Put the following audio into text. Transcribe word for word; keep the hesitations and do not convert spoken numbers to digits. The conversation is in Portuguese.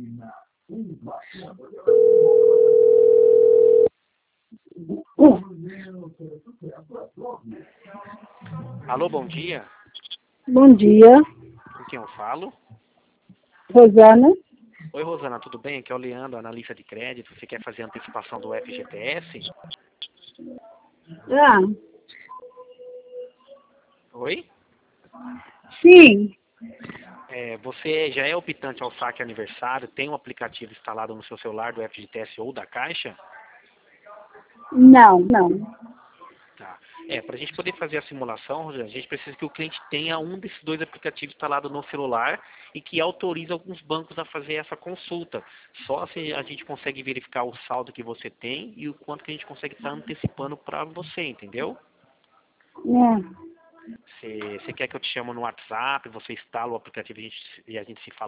Alô, bom dia. Bom dia, Com quem eu falo? Rosana. Oi, Rosana, tudo bem? Aqui é o Leandro, analista de crédito. Você quer fazer a antecipação do F G T S? Ah, Oi? sim. É, você já é optante ao saque aniversário? Tem um aplicativo instalado no seu celular do F G T S ou da Caixa? Não, não. Tá. É, para a gente poder fazer a simulação, Rosana, a gente precisa que o cliente tenha um desses dois aplicativos instalado no celular e que autorize alguns bancos a fazer essa consulta. Só assim a gente consegue verificar o saldo que você tem e o quanto que a gente consegue estar antecipando para você, entendeu? É. Você, você quer que eu te chame no WhatsApp, você instala o aplicativo e a gente, e a gente se fala